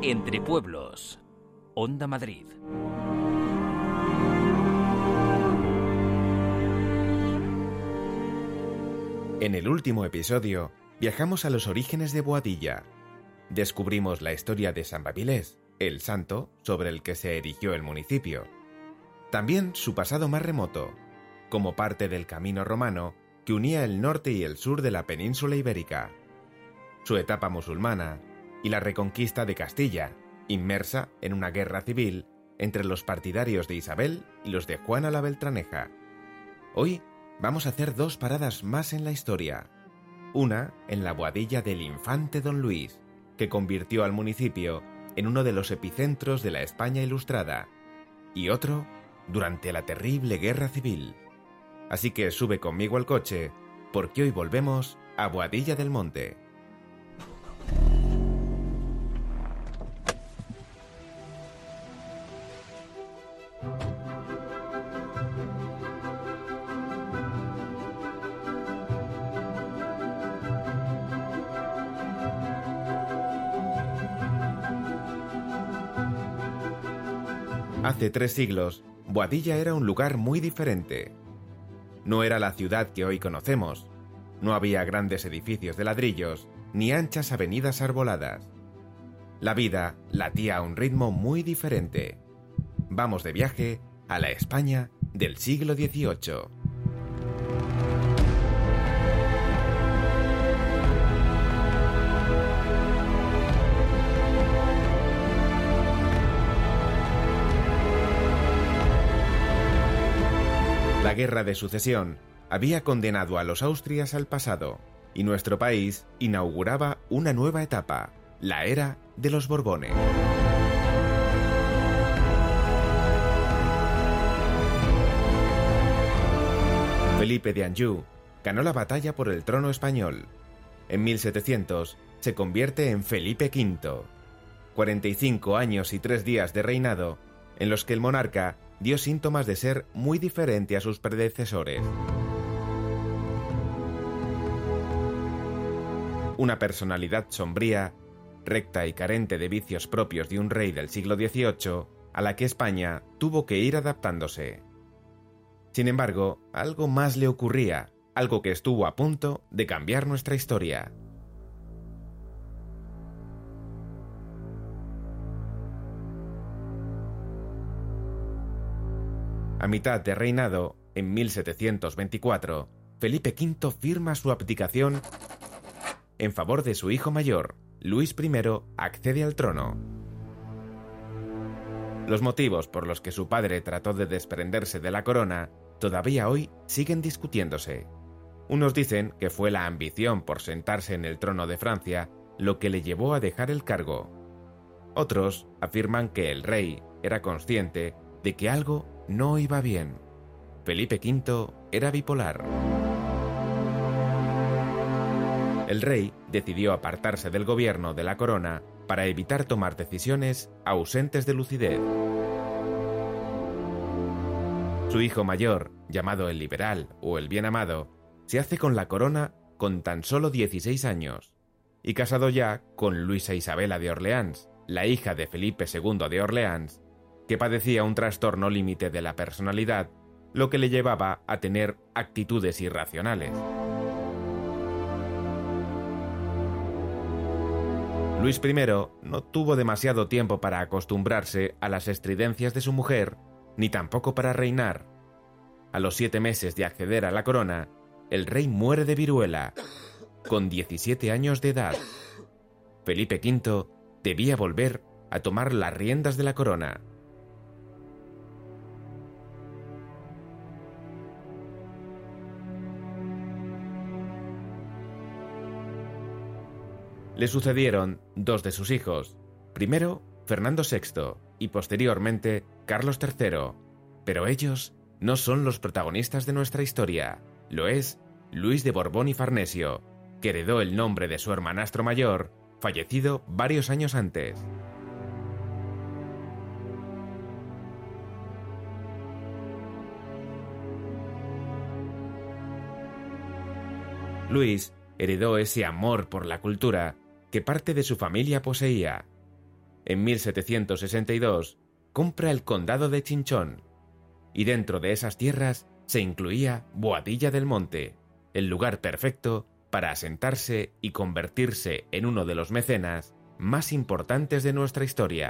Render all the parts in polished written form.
Entre Pueblos, Onda Madrid. En el último episodio, viajamos a los orígenes de Boadilla. Descubrimos la historia de San Babilés, el santo sobre el que se erigió el municipio. También su pasado más remoto, como parte del camino romano que unía el norte y el sur de la península ibérica. Su etapa musulmana y la reconquista de Castilla, inmersa en una guerra civil entre los partidarios de Isabel y los de Juana la Beltraneja. Hoy vamos a hacer dos paradas más en la historia. Una en la Boadilla del infante Don Luis, que convirtió al municipio en uno de los epicentros de la España ilustrada, y otro durante la terrible guerra civil. Así que sube conmigo al coche, porque hoy volvemos a Boadilla del Monte. Hace 3 siglos, Boadilla era un lugar muy diferente. No era la ciudad que hoy conocemos. No había grandes edificios de ladrillos, ni anchas avenidas arboladas. La vida latía a un ritmo muy diferente. Vamos de viaje a la España del siglo XVIII. La Guerra de Sucesión había condenado a los Austrias al pasado, y nuestro país inauguraba una nueva etapa, la era de los Borbones. Felipe de Anjou ganó la batalla por el trono español. En 1700 se convierte en Felipe V. 45 años y 3 días de reinado, en los que el monarca dio síntomas de ser muy diferente a sus predecesores. Una personalidad sombría, recta y carente de vicios propios de un rey del siglo XVIII, a la que España tuvo que ir adaptándose. Sin embargo, algo más le ocurría, algo que estuvo a punto de cambiar nuestra historia. A mitad de reinado, en 1724, Felipe V firma su abdicación en favor de su hijo mayor. Luis I accede al trono. Los motivos por los que su padre trató de desprenderse de la corona todavía hoy siguen discutiéndose. Unos dicen que fue la ambición por sentarse en el trono de Francia lo que le llevó a dejar el cargo. Otros afirman que el rey era consciente de que algo no iba bien. Felipe V era bipolar. El rey decidió apartarse del gobierno de la corona para evitar tomar decisiones ausentes de lucidez. Su hijo mayor, llamado el liberal o el bien amado, se hace con la corona con tan solo 16 años, y casado ya con Luisa Isabela de Orleans, la hija de Felipe II de Orleans, que padecía un trastorno límite de la personalidad, lo que le llevaba a tener actitudes irracionales. Luis I no tuvo demasiado tiempo para acostumbrarse a las estridencias de su mujer, ni tampoco para reinar. A los 7 meses de acceder a la corona, el rey muere de viruela, con 17 años de edad. Felipe V debía volver a tomar las riendas de la corona. Le sucedieron 2 de sus hijos, primero Fernando VI y posteriormente Carlos III, pero ellos no son los protagonistas de nuestra historia. Lo es Luis de Borbón y Farnesio, que heredó el nombre de su hermanastro mayor, fallecido varios años antes. Luis heredó ese amor por la cultura que parte de su familia poseía. En 1762, compra el condado de Chinchón, y dentro de esas tierras se incluía Boadilla del Monte, el lugar perfecto para asentarse y convertirse en uno de los mecenas más importantes de nuestra historia.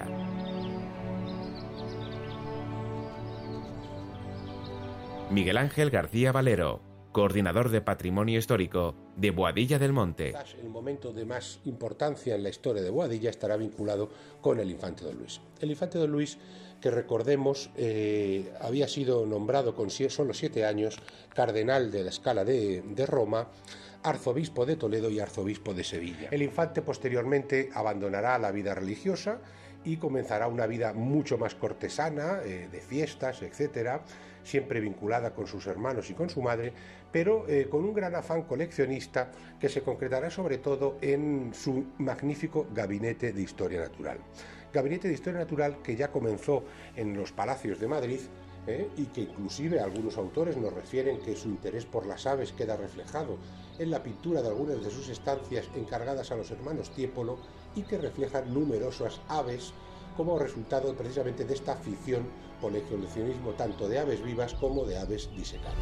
Miguel Ángel García Valero, coordinador de Patrimonio Histórico de Boadilla del Monte. El momento de más importancia en la historia de Boadilla estará vinculado con el infante don Luis. El infante don Luis, que recordemos, había sido nombrado con solo 7 años cardenal de la Scala de Roma, arzobispo de Toledo y arzobispo de Sevilla. El infante posteriormente abandonará la vida religiosa y comenzará una vida mucho más cortesana, de fiestas, etcétera, siempre vinculada con sus hermanos y con su madre, pero con un gran afán coleccionista que se concretará sobre todo en su magnífico gabinete de historia natural. Gabinete de historia natural que ya comenzó en los palacios de Madrid, y que inclusive algunos autores nos refieren que su interés por las aves queda reflejado en la pintura de algunas de sus estancias encargadas a los hermanos Tiepolo y que reflejan numerosas aves como resultado precisamente de esta afición por el coleccionismo tanto de aves vivas como de aves disecadas.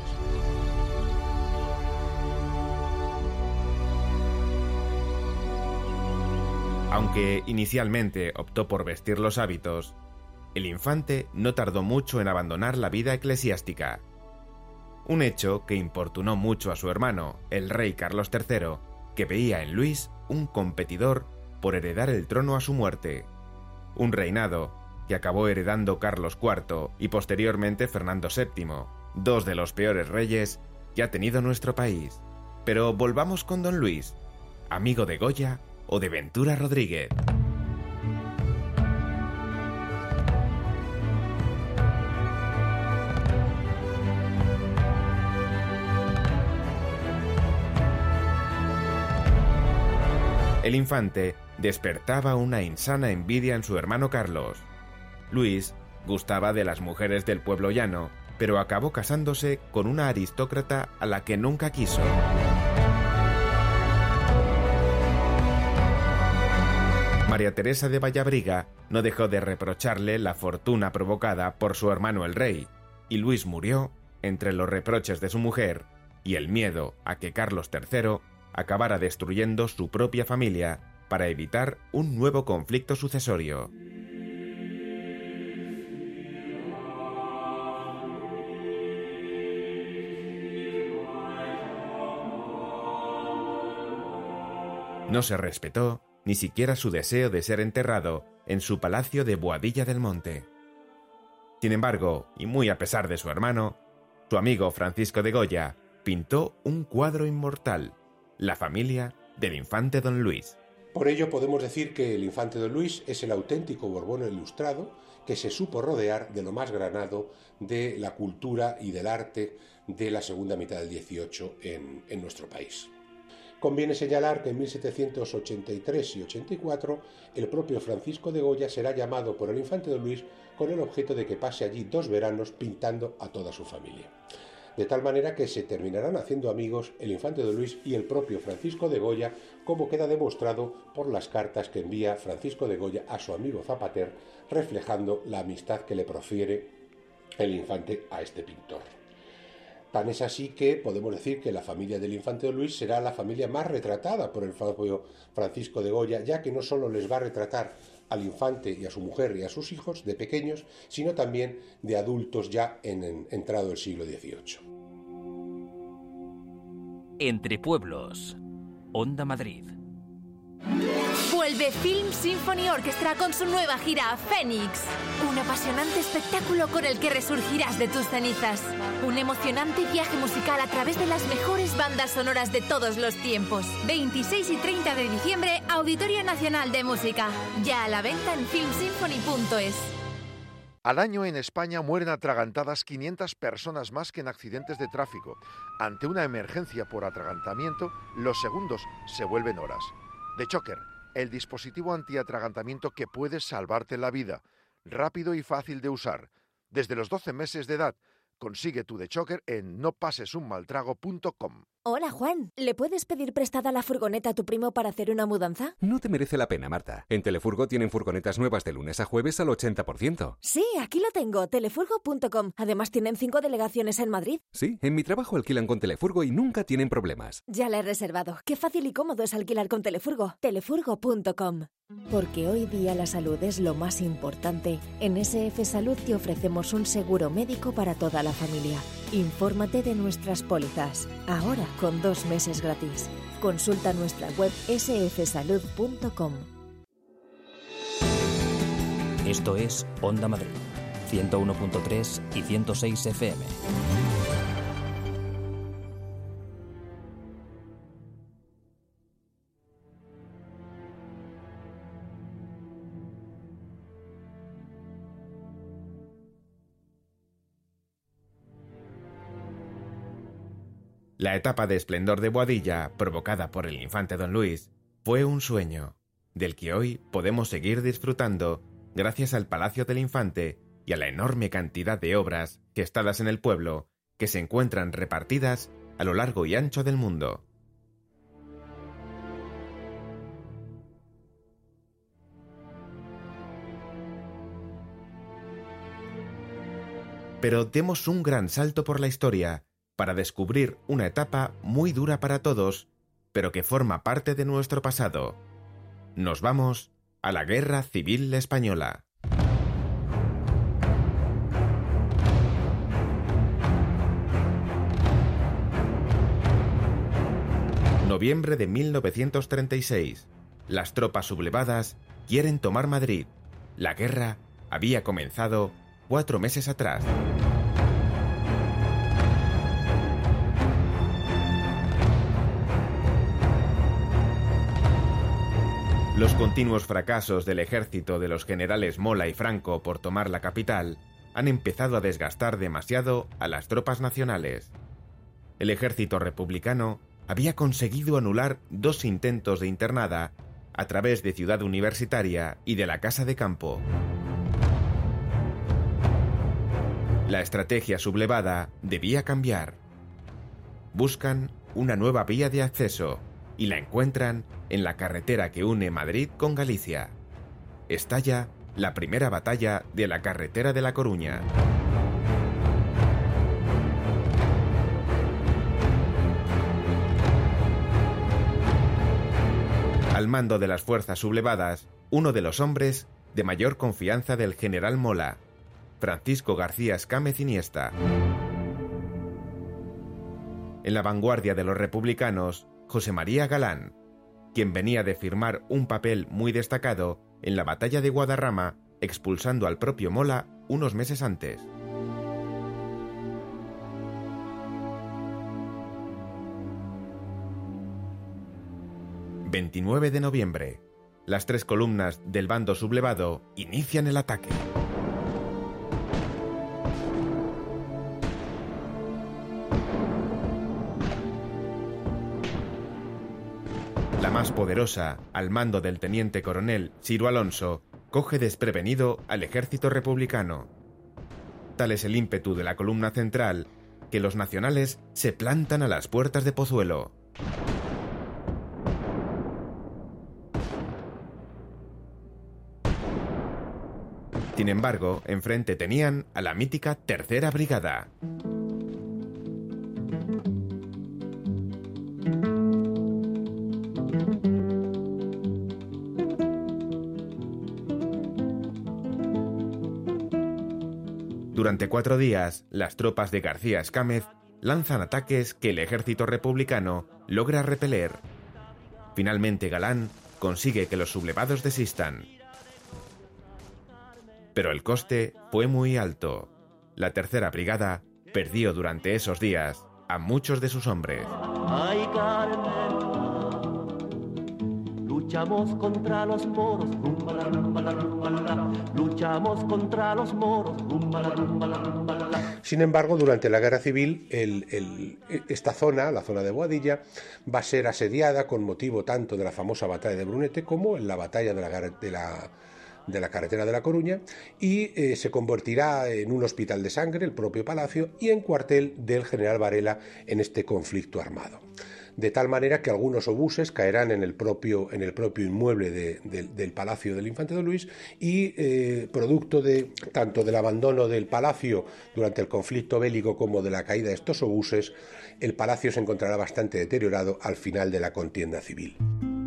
Aunque inicialmente optó por vestir los hábitos, el infante no tardó mucho en abandonar la vida eclesiástica. Un hecho que importunó mucho a su hermano, el rey Carlos III, que veía en Luis un competidor por heredar el trono a su muerte. Un reinado que acabó heredando Carlos IV y posteriormente Fernando VII, dos de los peores reyes que ha tenido nuestro país. Pero volvamos con don Luis, amigo de Goya o de Ventura Rodríguez. El infante despertaba una insana envidia en su hermano Carlos. Luis gustaba de las mujeres del pueblo llano, pero acabó casándose con una aristócrata a la que nunca quiso. María Teresa de Vallabriga no dejó de reprocharle la fortuna provocada por su hermano el rey, y Luis murió entre los reproches de su mujer y el miedo a que Carlos III acabara destruyendo su propia familia para evitar un nuevo conflicto sucesorio. No se respetó ni siquiera su deseo de ser enterrado en su palacio de Boadilla del Monte. Sin embargo, y muy a pesar de su hermano, su amigo Francisco de Goya pintó un cuadro inmortal, la familia del infante don Luis. Por ello podemos decir que el infante don Luis es el auténtico Borbón ilustrado que se supo rodear de lo más granado de la cultura y del arte de la segunda mitad del XVIII en nuestro país. Conviene señalar que en 1783 y 84 el propio Francisco de Goya será llamado por el infante don Luis con el objeto de que pase allí 2 veranos pintando a toda su familia. De tal manera que se terminarán haciendo amigos el infante don Luis y el propio Francisco de Goya, como queda demostrado por las cartas que envía Francisco de Goya a su amigo Zapater, reflejando la amistad que le profiere el infante a este pintor. Tan es así que podemos decir que la familia del infante don Luis será la familia más retratada por el propio Francisco de Goya, ya que no solo les va a retratar al infante y a su mujer y a sus hijos de pequeños, sino también de adultos ya entrado el siglo XVIII. Entre pueblos, Onda Madrid. Vuelve Film Symphony Orchestra con su nueva gira Fénix. Un apasionante espectáculo con el que resurgirás de tus cenizas. Un emocionante viaje musical a través de las mejores bandas sonoras de todos los tiempos. 26 y 30 de diciembre, Auditorio Nacional de Música. Ya a la venta en filmsymphony.es. Al año en España mueren atragantadas 500 personas más que en accidentes de tráfico. Ante una emergencia por atragantamiento, los segundos se vuelven horas. The Choker, el dispositivo antiatragantamiento que puede salvarte la vida. Rápido y fácil de usar. Desde los 12 meses de edad, consigue tu The Choker en nopasesunmaltrago.com. Hola, Juan. ¿Le puedes pedir prestada la furgoneta a tu primo para hacer una mudanza? No te merece la pena, Marta. En Telefurgo tienen furgonetas nuevas de lunes a jueves al 80%. Sí, aquí lo tengo, telefurgo.com. Además tienen 5 delegaciones en Madrid. Sí, en mi trabajo alquilan con Telefurgo y nunca tienen problemas. Ya la he reservado. Qué fácil y cómodo es alquilar con Telefurgo. Telefurgo.com. Porque hoy día la salud es lo más importante, en SF Salud te ofrecemos un seguro médico para toda la familia. Infórmate de nuestras pólizas, ahora con 2 meses gratis. Consulta nuestra web sfsalud.com. Esto es Onda Madrid, 101.3 y 106 FM. La etapa de esplendor de Boadilla, provocada por el infante Don Luis, fue un sueño, del que hoy podemos seguir disfrutando gracias al Palacio del Infante y a la enorme cantidad de obras gestadas en el pueblo que se encuentran repartidas a lo largo y ancho del mundo. Pero demos un gran salto por la historia para descubrir una etapa muy dura para todos, pero que forma parte de nuestro pasado. Nos vamos a la Guerra Civil Española. Noviembre de 1936. Las tropas sublevadas quieren tomar Madrid. La guerra había comenzado 4 meses atrás. Los continuos fracasos del ejército de los generales Mola y Franco por tomar la capital han empezado a desgastar demasiado a las tropas nacionales. El ejército republicano había conseguido anular 2 intentos de internada a través de Ciudad Universitaria y de la Casa de Campo. La estrategia sublevada debía cambiar. Buscan una nueva vía de acceso y la encuentran en la carretera que une Madrid con Galicia. Estalla la primera batalla de la carretera de La Coruña. Al mando de las fuerzas sublevadas, uno de los hombres de mayor confianza del general Mola, Francisco García Escámez Iniesta. En la vanguardia de los republicanos, José María Galán, quien venía de firmar un papel muy destacado en la batalla de Guadarrama, expulsando al propio Mola unos meses antes. ...29 de noviembre... las 3 columnas del bando sublevado inician el ataque. La más poderosa, al mando del teniente coronel Ciro Alonso, coge desprevenido al ejército republicano. Tal es el ímpetu de la columna central, que los nacionales se plantan a las puertas de Pozuelo. Sin embargo, enfrente tenían a la mítica Tercera Brigada. Durante 4 días, las tropas de García Escámez lanzan ataques que el ejército republicano logra repeler. Finalmente Galán consigue que los sublevados desistan. Pero el coste fue muy alto. La Tercera Brigada perdió durante esos días a muchos de sus hombres. Ay, Carmen, luchamos contra los moros, rumbala, rumbala, rumbala, luchamos contra los moros, rumbala, rumbala, rumbala. Sin embargo, durante la Guerra Civil, esta zona, la zona de Boadilla, va a ser asediada con motivo tanto de la famosa batalla de Brunete como en la batalla de de la carretera de La Coruña, y se convertirá en un hospital de sangre, el propio palacio, y en cuartel del general Varela en este conflicto armado. De tal manera que algunos obuses caerán en el propio inmueble del Palacio del Infante Don Luis, y producto tanto del abandono del palacio durante el conflicto bélico como de la caída de estos obuses, el palacio se encontrará bastante deteriorado al final de la contienda civil.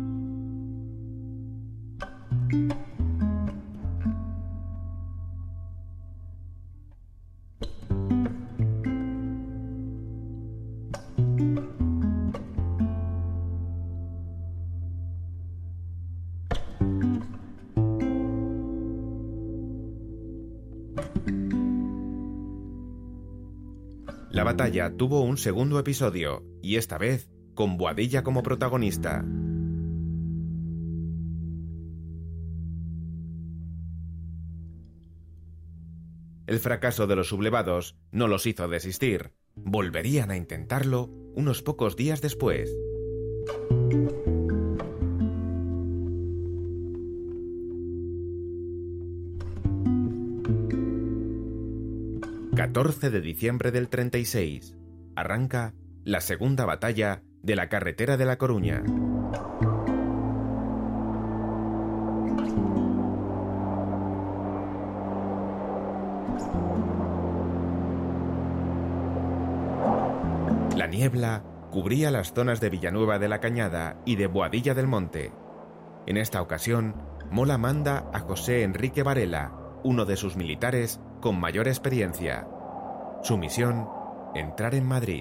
La batalla tuvo un segundo episodio, y esta vez con Boadilla como protagonista. El fracaso de los sublevados no los hizo desistir. Volverían a intentarlo unos pocos días después. ...14 de diciembre del 36... arranca la segunda batalla de la carretera de La Coruña. La niebla cubría las zonas de Villanueva de la Cañada y de Boadilla del Monte. En esta ocasión, Mola manda a José Enrique Varela, uno de sus militares con mayor experiencia. Su misión, entrar en Madrid.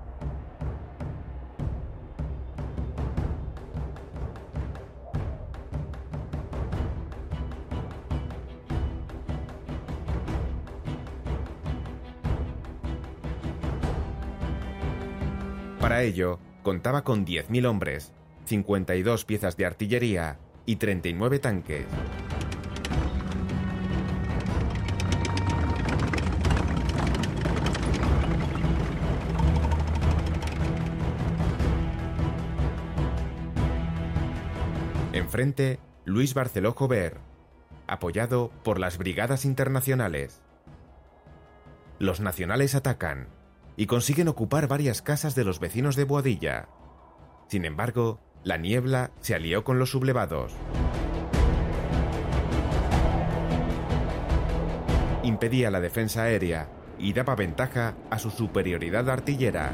Para ello, contaba con 10.000 hombres, 52 piezas de artillería y 39 tanques. Enfrente, Luis Barceló Jover, apoyado por las brigadas internacionales. Los nacionales atacan y consiguen ocupar varias casas de los vecinos de Boadilla. Sin embargo, la niebla se alió con los sublevados. Impedía la defensa aérea y daba ventaja a su superioridad artillera.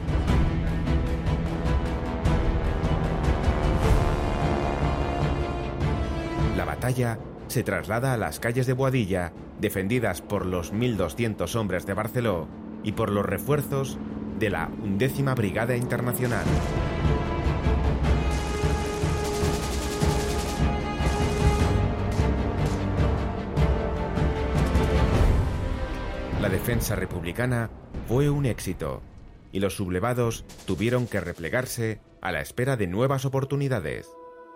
La batalla se traslada a las calles de Boadilla, defendidas por los 1.200 hombres de Barceló y por los refuerzos de la 11ª Brigada Internacional. La defensa republicana fue un éxito y los sublevados tuvieron que replegarse a la espera de nuevas oportunidades.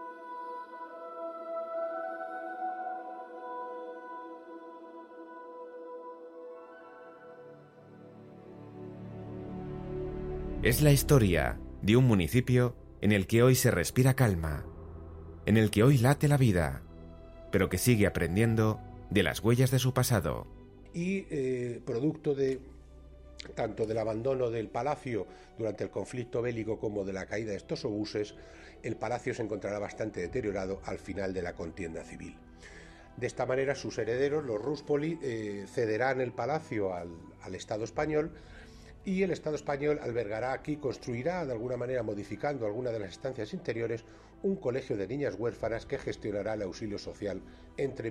Es la historia de un municipio en el que hoy se respira calma, en el que hoy late la vida, pero que sigue aprendiendo de las huellas de su pasado. Y producto tanto del abandono del palacio durante el conflicto bélico como de la caída de estos obuses, el palacio se encontrará bastante deteriorado al final de la contienda civil. De esta manera, sus herederos, los Ruspoli, cederán el palacio al Estado español, y el Estado español albergará aquí, construirá de alguna manera, modificando alguna de las estancias interiores, un colegio de niñas huérfanas que gestionará el auxilio social entre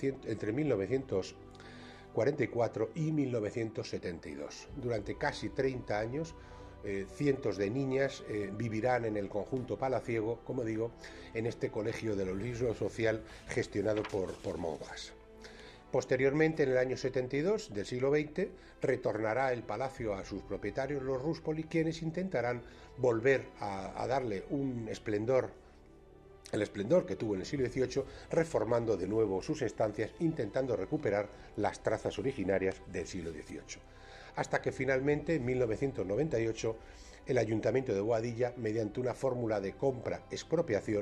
1944 y 1972. Durante casi 30 años, cientos de niñas vivirán en el conjunto palaciego, como digo, en este colegio del auxilio social gestionado por monjas. Posteriormente, en el año 72 del siglo XX, retornará el palacio a sus propietarios, los Ruspoli, quienes intentarán volver a darle un esplendor, el esplendor que tuvo en el siglo XVIII, reformando de nuevo sus estancias, intentando recuperar las trazas originarias del siglo XVIII. Hasta que finalmente, en 1998, el Ayuntamiento de Boadilla, mediante una fórmula de compra-expropiación,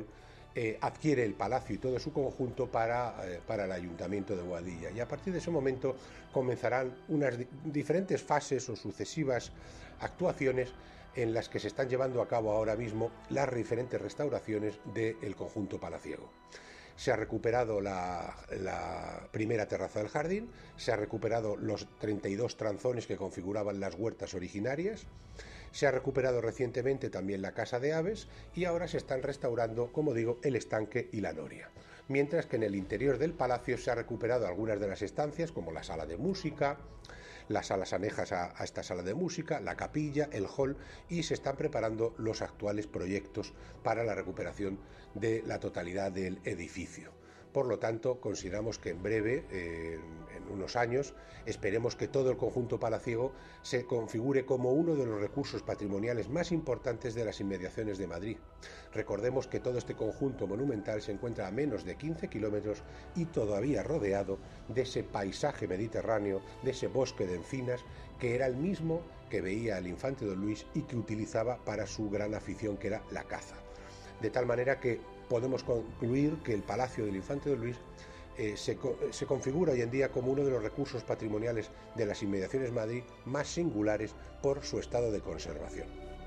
adquiere el palacio y todo su conjunto para el Ayuntamiento de Boadilla. Y a partir de ese momento comenzarán unas diferentes fases o sucesivas actuaciones en las que se están llevando a cabo ahora mismo las diferentes restauraciones del conjunto palaciego. Se ha recuperado la primera terraza del jardín, se ha recuperado los 32 tranzones que configuraban las huertas originarias, se ha recuperado recientemente también la casa de aves y ahora se están restaurando, como digo, el estanque y la noria. Mientras que en el interior del palacio se ha recuperado algunas de las estancias, como la sala de música, las salas anejas a esta sala de música, la capilla, el hall, y se están preparando los actuales proyectos para la recuperación de la totalidad del edificio. Por lo tanto, consideramos que en breve, en unos años, esperemos que todo el conjunto palaciego se configure como uno de los recursos patrimoniales más importantes de las inmediaciones de Madrid. Recordemos que todo este conjunto monumental se encuentra a menos de 15 kilómetros y todavía rodeado de ese paisaje mediterráneo, de ese bosque de encinas, que era el mismo que veía el infante Don Luis y que utilizaba para su gran afición, que era la caza. De tal manera que podemos concluir que el Palacio del Infante Don Luis se configura hoy en día como uno de los recursos patrimoniales de las inmediaciones de Madrid más singulares por su estado de conservación.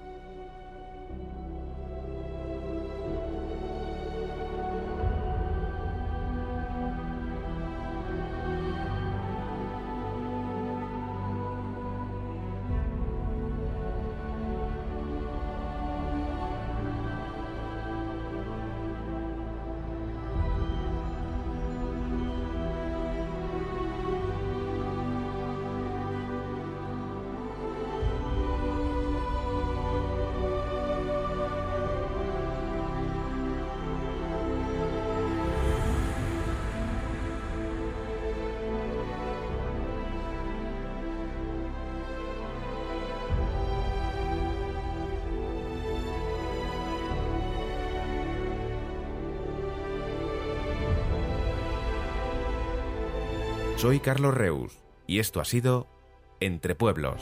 Soy Carlos Reus y esto ha sido Entre Pueblos.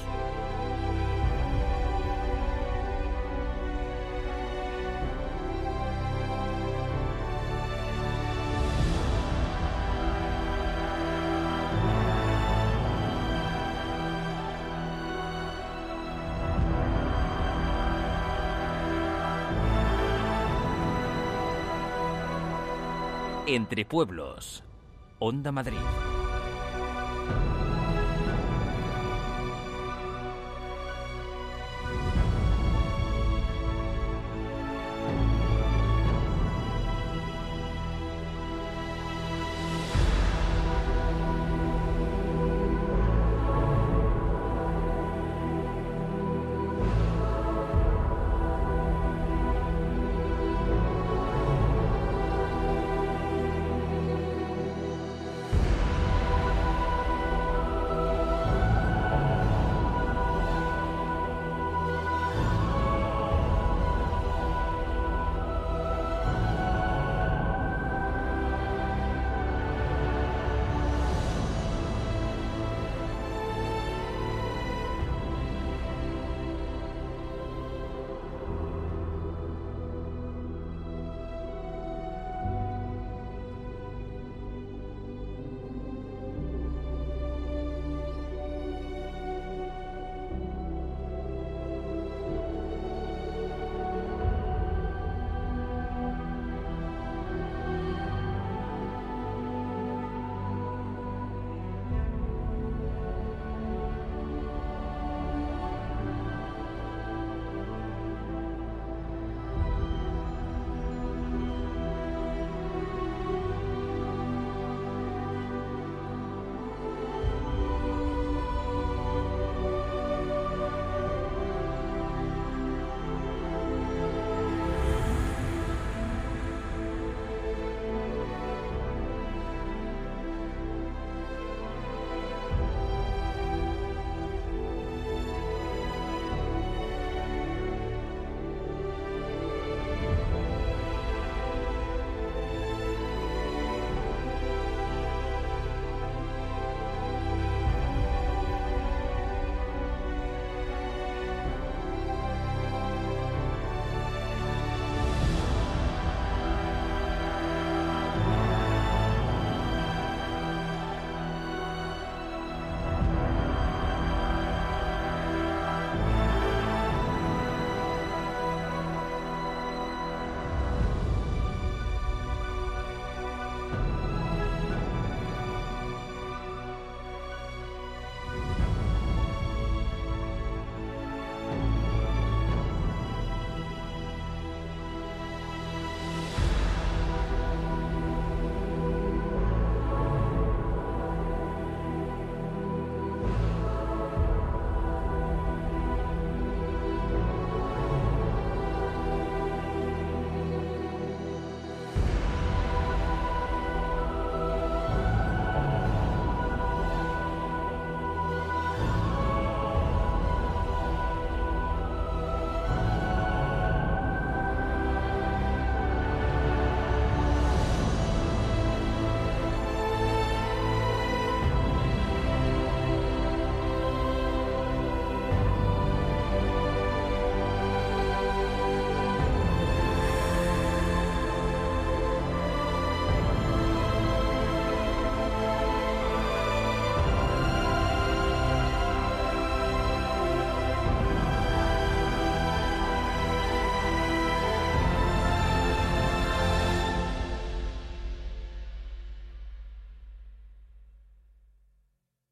Entre Pueblos, Onda Madrid.